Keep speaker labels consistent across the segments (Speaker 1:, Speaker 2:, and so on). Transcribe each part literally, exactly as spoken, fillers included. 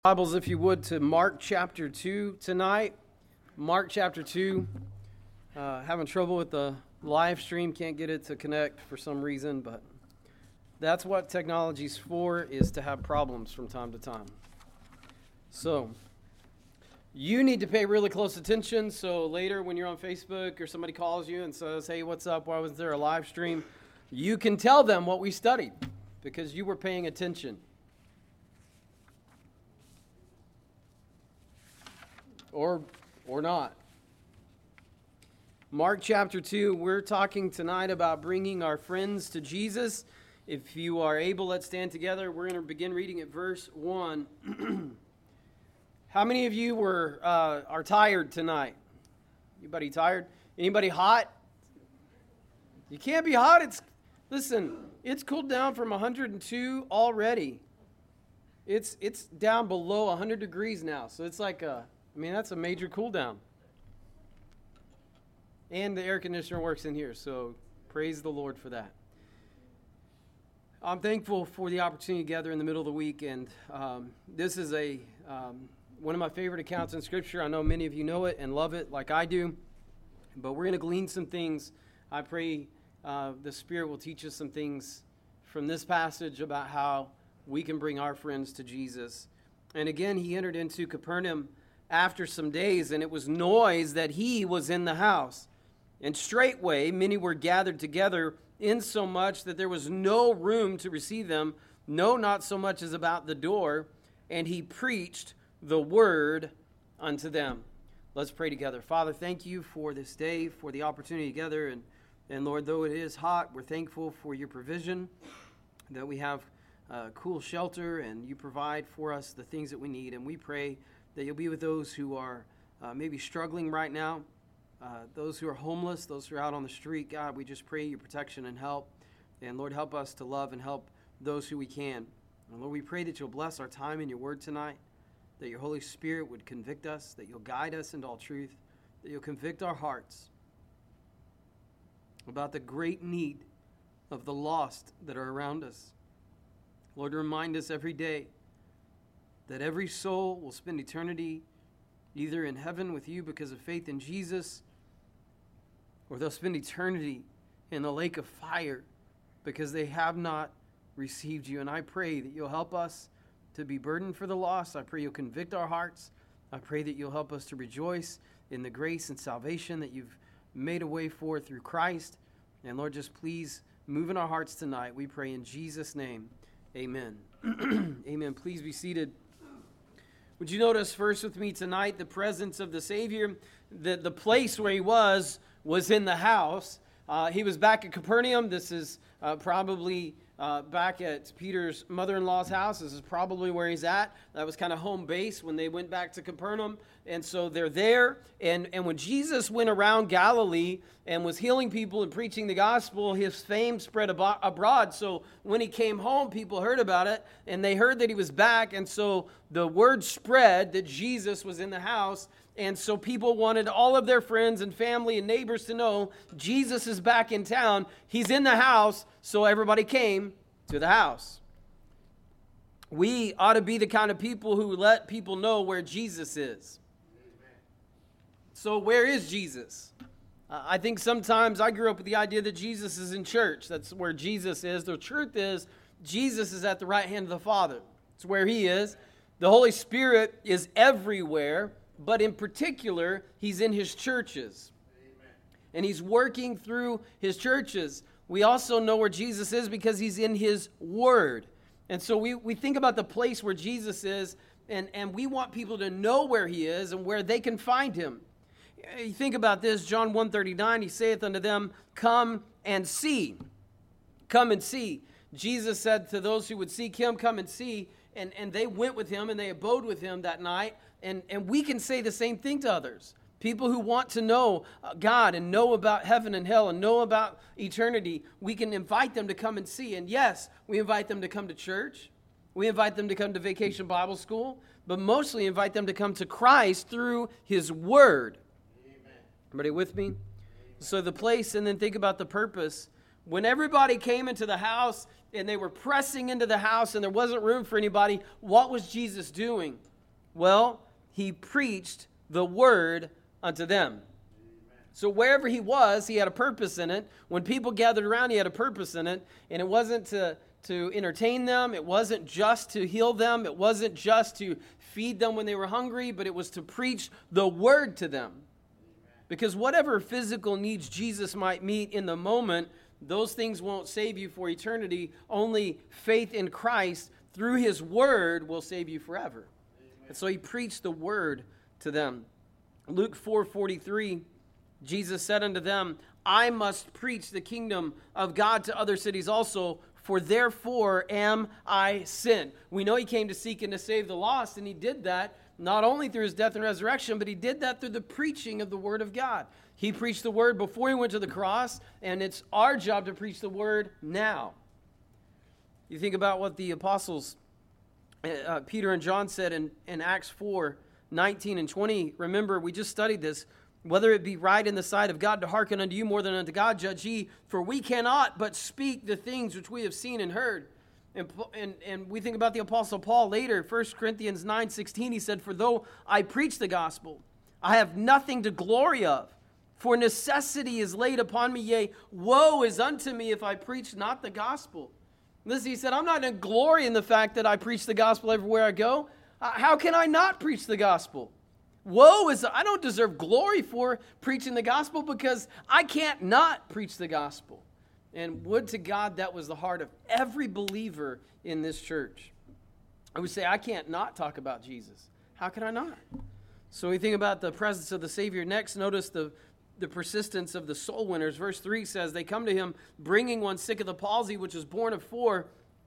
Speaker 1: Bibles, if you would, to Mark chapter two tonight. Mark chapter two. Uh, having trouble with the live stream, can't get it to connect for some reason, but that's what technology's for, is to have problems from time to time. So, you need to pay really close attention, so later when you're on Facebook or somebody calls you and says, hey, what's up, why was there a live stream? You can tell them what we studied, because you were paying attention. Or or not. Mark chapter two, we're talking tonight about bringing our friends to Jesus. If you are able, let's stand together. We're going to begin reading at verse one. How many of you were uh, are tired tonight? Anybody tired? Anybody hot? You can't be hot. It's listen, it's cooled down from one hundred two already. It's it's down below one hundred degrees now. So it's like a I mean, that's a major cool down. And the air conditioner works in here, so praise the Lord for that. I'm thankful for the opportunity to gather in the middle of the week, and um, this is a um, one of my favorite accounts in Scripture. I know many of you know it and love it like I do, but we're going to glean some things. I pray uh, the Spirit will teach us some things from this passage about how we can bring our friends to Jesus. And again, he entered into Capernaum after some days, and it was noise that he was in the house. And straightway many were gathered together, insomuch that there was no room to receive them, no, not so much as about the door, and he preached the word unto them. Let's pray together. Father, thank you for this day, for the opportunity together, and, and Lord, though it is hot, we're thankful for your provision, that we have uh, cool shelter, and you provide for us the things that we need, and we pray that you'll be with those who are uh, maybe struggling right now, uh, those who are homeless, those who are out on the street. God, we just pray your protection and help. And Lord, help us to love and help those who we can. And Lord, we pray that you'll bless our time in your word tonight, that your Holy Spirit would convict us, that you'll guide us into all truth, that you'll convict our hearts about the great need of the lost that are around us. Lord, remind us every day that every soul will spend eternity either in heaven with you because of faith in Jesus, or they'll spend eternity in the lake of fire because they have not received you. And I pray that you'll help us to be burdened for the lost. I pray you'll convict our hearts. I pray that you'll help us to rejoice in the grace and salvation that you've made a way for through Christ. And Lord, just please move in our hearts tonight. We pray in Jesus' name. Amen. Amen. Please be seated. Would you notice first with me tonight the presence of the Savior? The, the place where he was was in the house. Uh, he was back at Capernaum. This is uh, probably uh, back at Peter's mother-in-law's house. This is probably where he's at. That was kind of home base when they went back to Capernaum. And so they're there. And, and when Jesus went around Galilee and was healing people and preaching the gospel, his fame spread abo- abroad. So when he came home, people heard about it. And they heard that he was back. And so the word spread that Jesus was in the house. And so people wanted all of their friends and family and neighbors to know Jesus is back in town. He's in the house, so everybody came to the house. We ought to be the kind of people who let people know where Jesus is. So where is Jesus? Uh, I think sometimes I grew up with the idea that Jesus is in church. That's where Jesus is. The truth is, Jesus is at the right hand of the Father. It's where he is. The Holy Spirit is everywhere. But in particular, he's in his churches. Amen. And he's working through his churches. We also know where Jesus is because he's in his word. And so we, we think about the place where Jesus is, and, and we want people to know where he is and where they can find him. You think about this, John one thirty-nine, he saith unto them, come and see. Come and see. Jesus said to those who would seek him, come and see. And, and they went with him and they abode with him that night. And, and we can say the same thing to others. People who want to know God and know about heaven and hell and know about eternity, we can invite them to come and see. And yes, we invite them to come to church. We invite them to come to Vacation Bible School. But mostly invite them to come to Christ through his word. Amen. Everybody with me? Amen. So the place, and then think about the purpose. When everybody came into the house and they were pressing into the house and there wasn't room for anybody, what was Jesus doing? Well, he preached the word unto them. So wherever he was, he had a purpose in it. When people gathered around, he had a purpose in it. And it wasn't to, to entertain them. It wasn't just to heal them. It wasn't just to feed them when they were hungry, but it was to preach the word to them. Because whatever physical needs Jesus might meet in the moment, those things won't save you for eternity. Only faith in Christ through his word will save you forever. Amen. And so he preached the word to them. Luke four forty-three, Jesus said unto them, I must preach the kingdom of God to other cities also, for therefore am I sent. We know he came to seek and to save the lost, and he did that not only through his death and resurrection, but he did that through the preaching of the word of God. He preached the word before he went to the cross, and it's our job to preach the word now. You think about what the apostles, uh, Peter and John, said in, in Acts four nineteen and twenty. Remember, we just studied this. Whether it be right in the sight of God to hearken unto you more than unto God, judge ye, for we cannot but speak the things which we have seen and heard. And, and, and we think about the Apostle Paul later, First Corinthians nine sixteen, he said, for though I preach the gospel, I have nothing to glory of, for necessity is laid upon me, yea, woe is unto me if I preach not the gospel. Listen, he said, I'm not in glory in the fact that I preach the gospel everywhere I go. Uh, how can I not preach the gospel? Woe is, I don't deserve glory for preaching the gospel because I can't not preach the gospel. And would to God that was the heart of every believer in this church. I would say, I can't not talk about Jesus. How can I not? So we think about the presence of the Savior. Next, notice the, the persistence of the soul winners. Verse three says, they come to him bringing one sick of the palsy, which was born of four.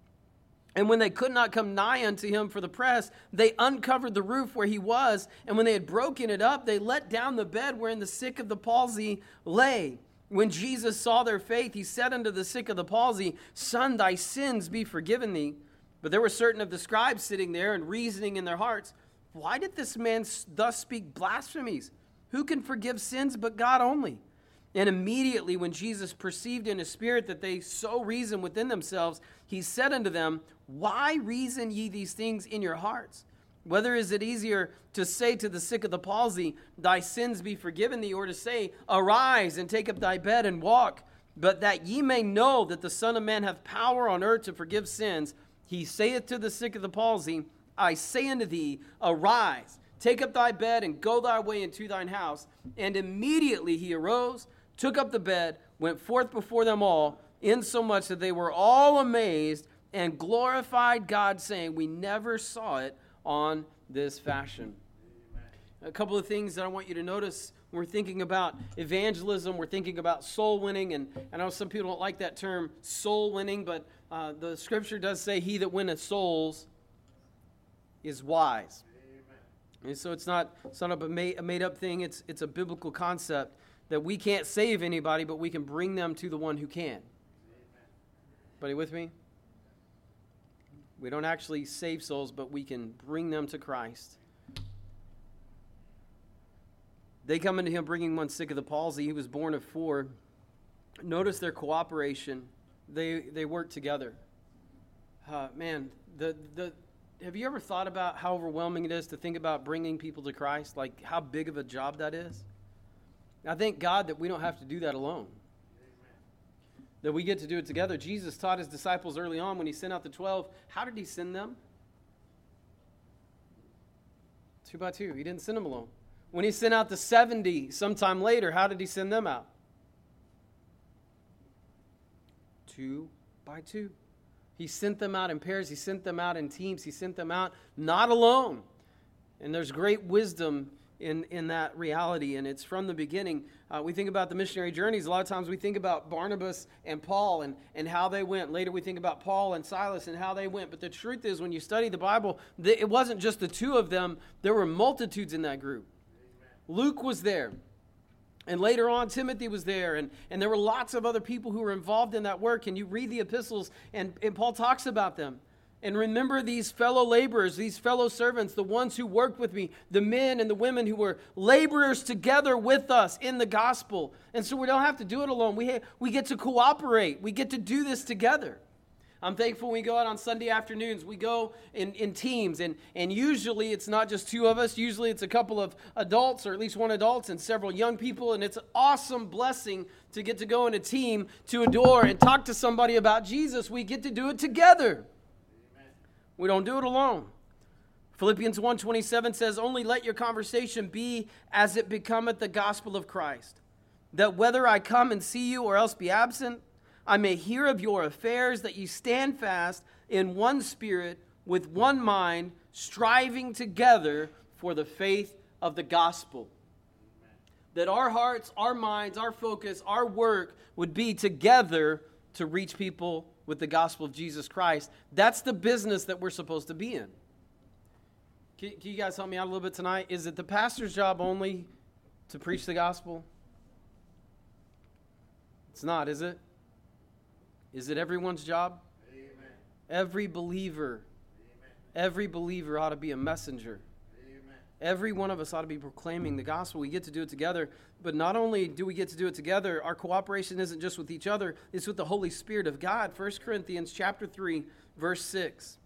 Speaker 1: And when they could not come nigh unto him for the press, they uncovered the roof where he was. And when they had broken it up, they let down the bed wherein the sick of the palsy lay. When Jesus saw their faith, he said unto the sick of the palsy, Son, thy sins be forgiven thee. But there were certain of the scribes sitting there and reasoning in their hearts, why did this man thus speak blasphemies? Who can forgive sins but God only? And immediately when Jesus perceived in his spirit that they so reasoned within themselves, he said unto them, why reason ye these things in your hearts? Whether is it easier to say to the sick of the palsy, thy sins be forgiven thee, or to say, arise and take up thy bed and walk? But that ye may know that the Son of Man hath power on earth to forgive sins, he saith to the sick of the palsy, I say unto thee, arise, take up thy bed and go thy way into thine house. And immediately he arose, took up the bed, went forth before them all, insomuch that they were all amazed and glorified God, saying, we never saw it on this fashion. Amen. A couple of things that I want you to notice when we're thinking about evangelism, we're thinking about soul winning, and I know some people don't like that term, soul winning, but uh, the scripture does say, he that winneth souls is wise. Amen. And so it's not, it's not a made, a made-up thing, it's, it's a biblical concept that we can't save anybody, but we can bring them to the one who can. Everybody with me? We don't actually save souls, but we can bring them to Christ. They come into him bringing one sick of the palsy. He was born of four. Notice their cooperation. They they work together. Uh, man, the the have you ever thought about how overwhelming it is to think about bringing people to Christ? Like how big of a job that is? I thank God that we don't have to do that alone. That we get to do it together. Jesus taught his disciples early on when he sent out the twelve. How did he send them? Two by two. He didn't send them alone. When he sent out the seventy sometime later, how did he send them out? Two by two. He sent them out in pairs. He sent them out in teams. He sent them out not alone. And there's great wisdom in, in that reality, and it's from the beginning. Uh, we think about the missionary journeys. A lot of times we think about Barnabas and Paul and, and how they went. Later we think about Paul and Silas and how they went. But the truth is, when you study the Bible, the, it wasn't just the two of them. There were multitudes in that group. Amen. Luke was there. And later on, Timothy was there. And, and there were lots of other people who were involved in that work. And you read the epistles, and, and Paul talks about them. And remember these fellow laborers, these fellow servants, the ones who worked with me, the men and the women who were laborers together with us in the gospel. And so we don't have to do it alone. We, ha- we get to cooperate. We get to do this together. I'm thankful we go out on Sunday afternoons. We go in, in teams, and, and usually it's not just two of us. Usually it's a couple of adults, or at least one adult, and several young people, and it's an awesome blessing to get to go in a team to adore and talk to somebody about Jesus. We get to do it together. Amen. We don't do it alone. Philippians one twenty-seven says, only let your conversation be as it becometh the gospel of Christ, that whether I come and see you or else be absent, I may hear of your affairs, that you stand fast in one spirit, with one mind, striving together for the faith of the gospel. Amen. That our hearts, our minds, our focus, our work would be together to reach people with the gospel of Jesus Christ. That's the business that we're supposed to be in. Can, can you guys help me out a little bit tonight? Is it the pastor's job only to preach the gospel? It's not, is it? Is it everyone's job? Amen. Every believer, Amen. every believer ought to be a messenger. Amen. Every one of us ought to be proclaiming the gospel. We get to do it together, but not only do we get to do it together, our cooperation isn't just with each other, it's with the Holy Spirit of God. First Corinthians chapter three, verse six.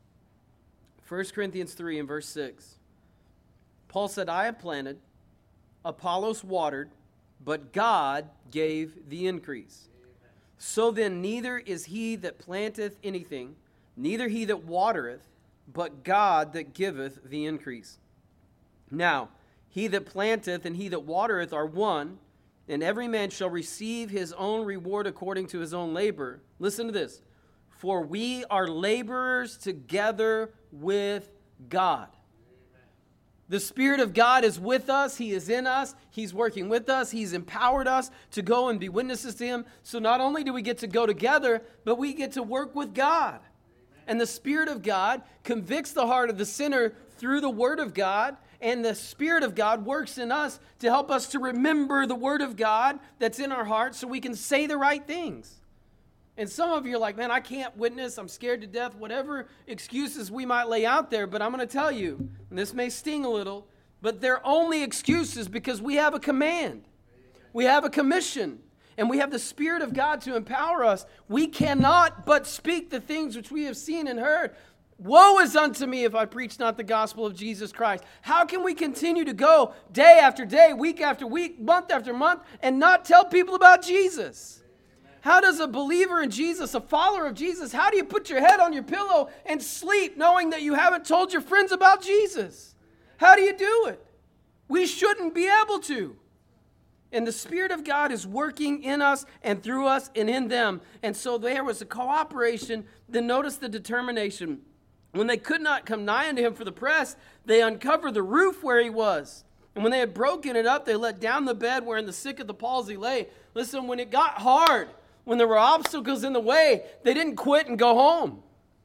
Speaker 1: First Corinthians three and verse six. Paul said, I have planted, Apollos watered, but God gave the increase. Amen. So then neither is he that planteth anything, neither he that watereth, but God that giveth the increase. Now, he that planteth and he that watereth are one, and every man shall receive his own reward according to his own labor. Listen to this. For we are laborers together with God. The Spirit of God is with us. He is in us. He's working with us. He's empowered us to go and be witnesses to Him. So not only do we get to go together, but we get to work with God. Amen. And the Spirit of God convicts the heart of the sinner through the Word of God. And the Spirit of God works in us to help us to remember the Word of God that's in our hearts so we can say the right things. And some of you are like, man, I can't witness. I'm scared to death. Whatever excuses we might lay out there. But I'm going to tell you, and this may sting a little, but they're only excuses because we have a command. We have a commission. And we have the Spirit of God to empower us. We cannot but speak the things which we have seen and heard. Woe is unto me if I preach not the gospel of Jesus Christ. How can we continue to go day after day, week after week, month after month, and not tell people about Jesus? How does a believer in Jesus, a follower of Jesus, how do you put your head on your pillow and sleep knowing that you haven't told your friends about Jesus? How do you do it? We shouldn't be able to. And the Spirit of God is working in us and through us and in them. And so there was a cooperation. Then notice the determination. When they could not come nigh unto him for the press, they uncovered the roof where he was. And when they had broken it up, they let down the bed wherein the sick of the palsy lay. Listen, when it got hard, when there were obstacles in the way, they didn't quit and go home.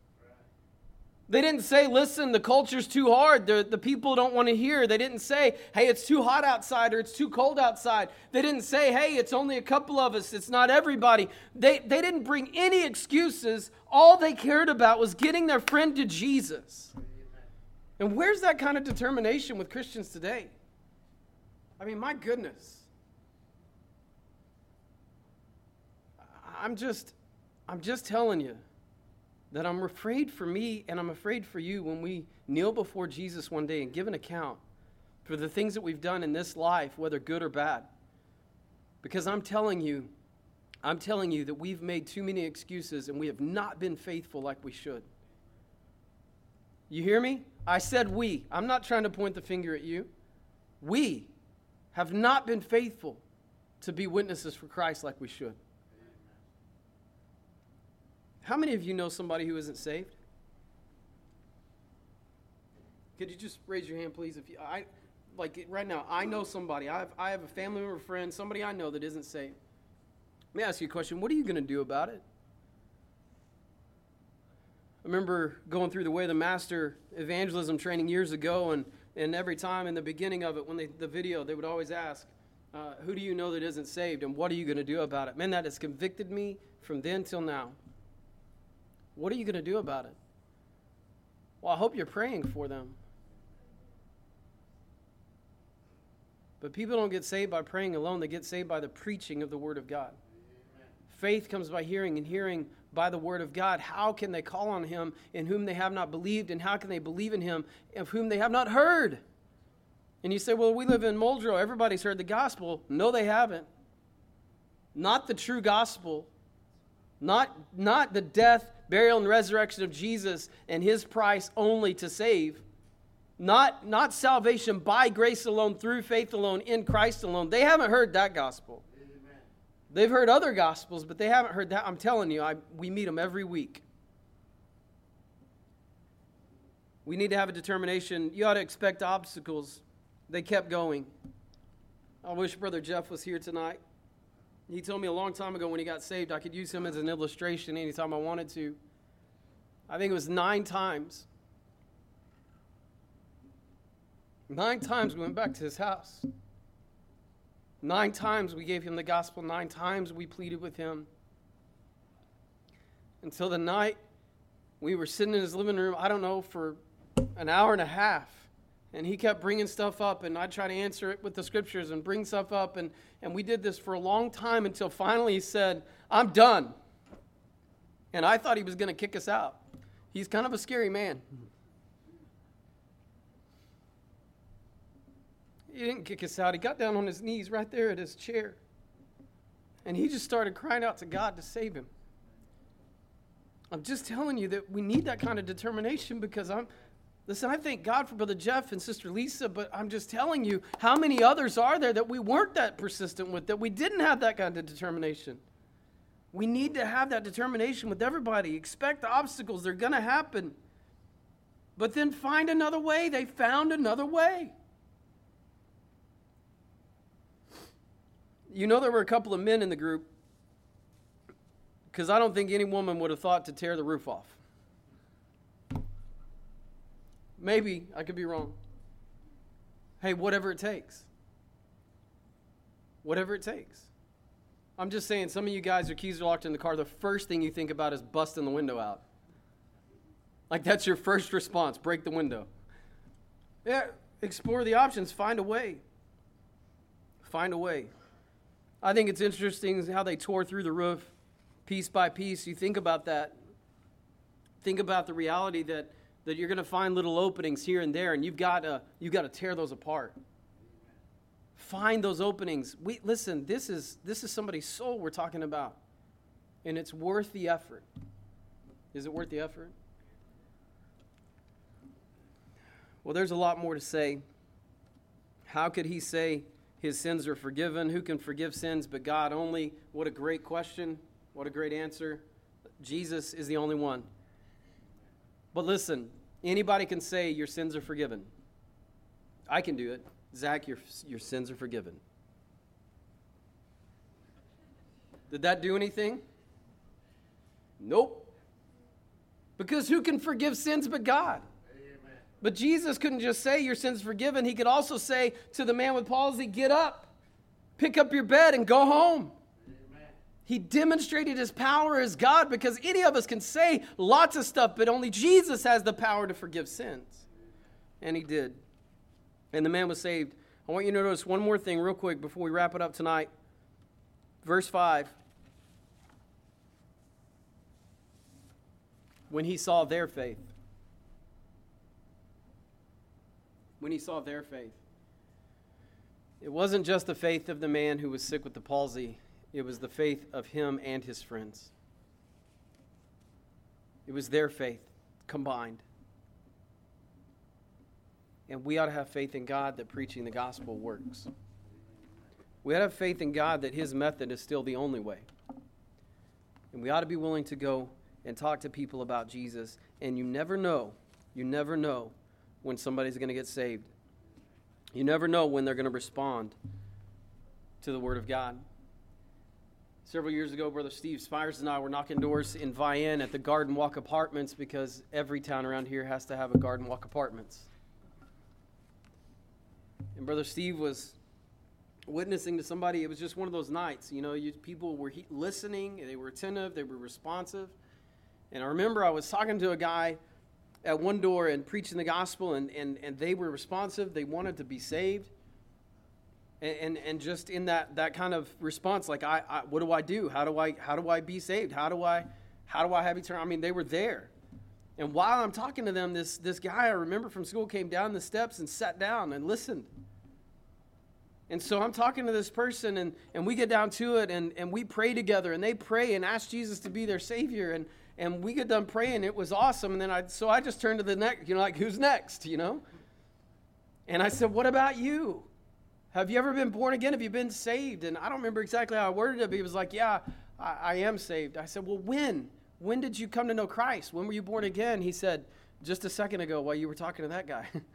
Speaker 1: They didn't say, listen, the culture's too hard. The, the people don't want to hear. They didn't say, hey, it's too hot outside or it's too cold outside. They didn't say, hey, it's only a couple of us. It's not everybody. They, they didn't bring any excuses. All they cared about was getting their friend to Jesus. And where's that kind of determination with Christians today? I mean, my goodness. I'm just, I'm just telling you that I'm afraid for me and I'm afraid for you when we kneel before Jesus one day and give an account for the things that we've done in this life, whether good or bad. Because I'm telling you, I'm telling you that we've made too many excuses and we have not been faithful like we should. You hear me? I said we. I'm not trying to point the finger at you. We have not been faithful to be witnesses for Christ like we should. How many of you know somebody who isn't saved? Could you just raise your hand, please? If you, I, like right now, I know somebody. I have, I have a family member, friend, somebody I know that isn't saved. Let me ask you a question. What are you going to do about it? I remember going through the Way of the Master evangelism training years ago, and, and every time in the beginning of it, when they, the video, they would always ask, uh, who do you know that isn't saved, and what are you going to do about it? Man, that has convicted me from then till now. What are you going to do about it? Well, I hope you're praying for them. But people don't get saved by praying alone. They get saved by the preaching of the Word of God. Amen. Faith comes by hearing, and hearing by the word of God, how can they call on him in whom they have not believed? And how can they believe in him of whom they have not heard? And you say, well, we live in Muldrow. Everybody's heard the gospel. No, they haven't. Not the true gospel. Not, not the death, burial, and resurrection of Jesus and his price only to save. Not, not salvation by grace alone, through faith alone, in Christ alone. They haven't heard that gospel. Amen. They've heard other gospels, but they haven't heard that. I'm telling you, I, we meet them every week. We need to have a determination. You ought to expect obstacles. They kept going. I wish Brother Jeff was here tonight. He told me a long time ago when he got saved, I could use him as an illustration anytime I wanted to. I think it was nine times. Nine times we went back to his house. Nine times we gave him the gospel. Nine times we pleaded with him. Until the night we were sitting in his living room, I don't know, for an hour and a half. And he kept bringing stuff up, and I'd try to answer it with the scriptures and bring stuff up. And, and we did this for a long time until finally he said, I'm done. And I thought he was going to kick us out. He's kind of a scary man. He didn't kick us out. He got down on his knees right there at his chair. And he just started crying out to God to save him. I'm just telling you that we need that kind of determination because I'm, listen, I thank God for Brother Jeff and Sister Lisa, but I'm just telling you, how many others are there that we weren't that persistent with, that we didn't have that kind of determination? We need to have that determination with everybody. Expect obstacles. They're going to happen. But then find another way. They found another way. You know, there were a couple of men in the group, because I don't think any woman would have thought to tear the roof off. Maybe, I could be wrong. Hey, whatever it takes. Whatever it takes. I'm just saying, some of you guys, your keys are locked in the car, the first thing you think about is busting the window out. Like that's your first response, break the window. Yeah, explore the options, find a way. Find a way. I think it's interesting how they tore through the roof piece by piece. You think about that. Think about the reality that, that you're going to find little openings here and there, and you've got to you've got to tear those apart. Find those openings. We listen, this is this is somebody's soul we're talking about. And it's worth the effort. Is it worth the effort? Well, there's a lot more to say. How could he say his sins are forgiven? Who can forgive sins but God only? What a great question. What a great answer. Jesus is the only one. But listen, anybody can say your sins are forgiven. I can do it. Zach, your, your sins are forgiven. Did that do anything? Nope. Because who can forgive sins but God? But Jesus couldn't just say your sins forgiven. He could also say to the man with palsy, get up, pick up your bed and go home. Amen. He demonstrated his power as God because any of us can say lots of stuff, but only Jesus has the power to forgive sins. And he did. And the man was saved. I want you to notice one more thing real quick before we wrap it up tonight. Verse five. When he saw their faith. When he saw their faith. It wasn't just the faith of the man who was sick with the palsy. It was the faith of him and his friends. It was their faith combined. And we ought to have faith in God that preaching the gospel works. We ought to have faith in God that his method is still the only way. And we ought to be willing to go and talk to people about Jesus. And you never know, you never know when somebody's going to get saved. You never know when they're going to respond to the Word of God. Several years ago, Brother Steve Spires and I were knocking doors in Vienne at the Garden Walk Apartments because every town around here has to have a Garden Walk Apartments. And Brother Steve was witnessing to somebody. It was just one of those nights. You know, you, people were he, listening. They were attentive. They were responsive. And I remember I was talking to a guy at one door and preaching the gospel, and, and, and they were responsive. They wanted to be saved. And and, and just in that, that kind of response, like, I, I what do I do? How do I how do I be saved? How do I How do I have eternal? I mean, they were there. And while I'm talking to them, this, this guy I remember from school came down the steps and sat down and listened. And so I'm talking to this person, and, and we get down to it, and, and we pray together, and they pray and ask Jesus to be their Savior, and, and we get done praying. It was awesome. And then I, so I just turned to the next, you know, like, who's next, you know? And I said, what about you? Have you ever been born again? Have you been saved? And I don't remember exactly how I worded it, but he was like, yeah, I, I am saved. I said, well, when? When did you come to know Christ? When were you born again? He said, just a second ago while you were talking to that guy. Amen.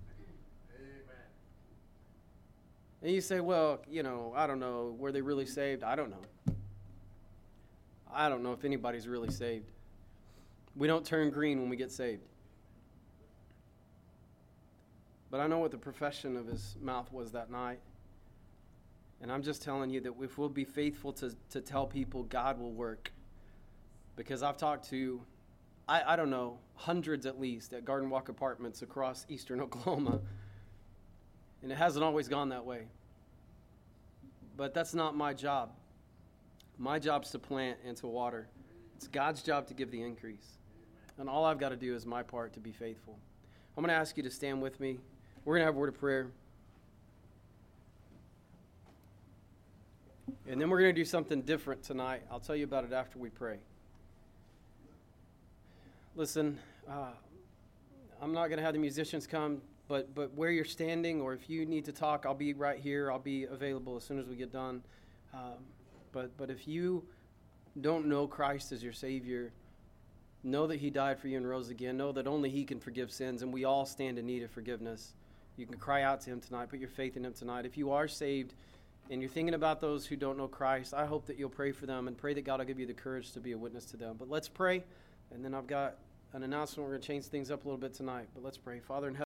Speaker 1: And you say, well, you know, I don't know. Were they really saved? I don't know. I don't know if anybody's really saved. We don't turn green when we get saved. But I know what the profession of his mouth was that night. And I'm just telling you that if we'll be faithful to, to tell people, God will work. Because I've talked to, I, I don't know, hundreds at least at Garden Walk Apartments across eastern Oklahoma. And it hasn't always gone that way. But that's not my job. My job's to plant and to water. It's God's job to give the increase. And all I've got to do is my part to be faithful. I'm going to ask you to stand with me. We're going to have a word of prayer. And then we're going to do something different tonight. I'll tell you about it after we pray. Listen, uh, I'm not going to have the musicians come, but but where you're standing, or if you need to talk, I'll be right here. I'll be available as soon as we get done. Um, but but if you don't know Christ as your Savior, know that he died for you and rose again. Know that only he can forgive sins, and we all stand in need of forgiveness. You can cry out to him tonight. Put your faith in him tonight. If you are saved and you're thinking about those who don't know Christ, I hope that you'll pray for them and pray that God will give you the courage to be a witness to them. But let's pray, and then I've got an announcement. We're going to change things up a little bit tonight, but let's pray. Father in heaven,